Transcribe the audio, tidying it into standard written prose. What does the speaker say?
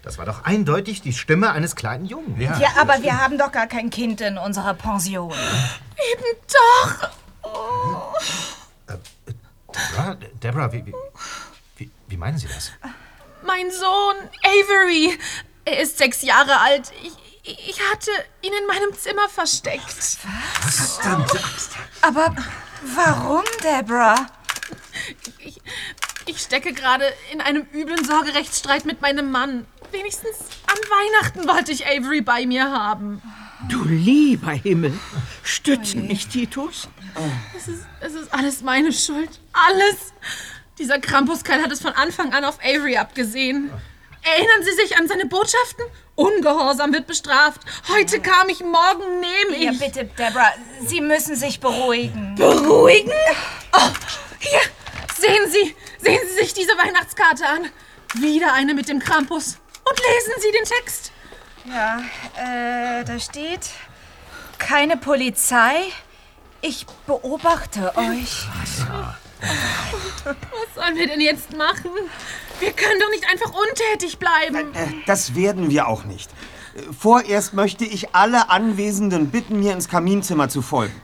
Das war doch eindeutig die Stimme eines kleinen Jungen. Ja, aber wir haben doch gar kein Kind in unserer Pension. Eben doch. Oh. Deborah, wie meinen Sie das? Mein Sohn, Avery. Er ist 6 Jahre alt. Ich hatte ihn in meinem Zimmer versteckt. Was? Aber warum, Deborah? Ich stecke gerade in einem üblen Sorgerechtsstreit mit meinem Mann. Wenigstens an Weihnachten wollte ich Avery bei mir haben. Du lieber Himmel, stütze mich, Titus. Es ist alles meine Schuld. Alles. Dieser Krampuskerl hat es von Anfang an auf Avery abgesehen. Erinnern Sie sich an seine Botschaften? Ungehorsam wird bestraft. Heute kam ich, morgen nehme ich. Ja, bitte, Deborah, Sie müssen sich beruhigen. Beruhigen? Oh, hier, sehen Sie sich diese Weihnachtskarte an. Wieder eine mit dem Krampus. Und lesen Sie den Text. Ja, da steht, keine Polizei, ich beobachte euch. Was sollen wir denn jetzt machen? Wir können doch nicht einfach untätig bleiben. Das werden wir auch nicht. Vorerst möchte ich alle Anwesenden bitten, mir ins Kaminzimmer zu folgen.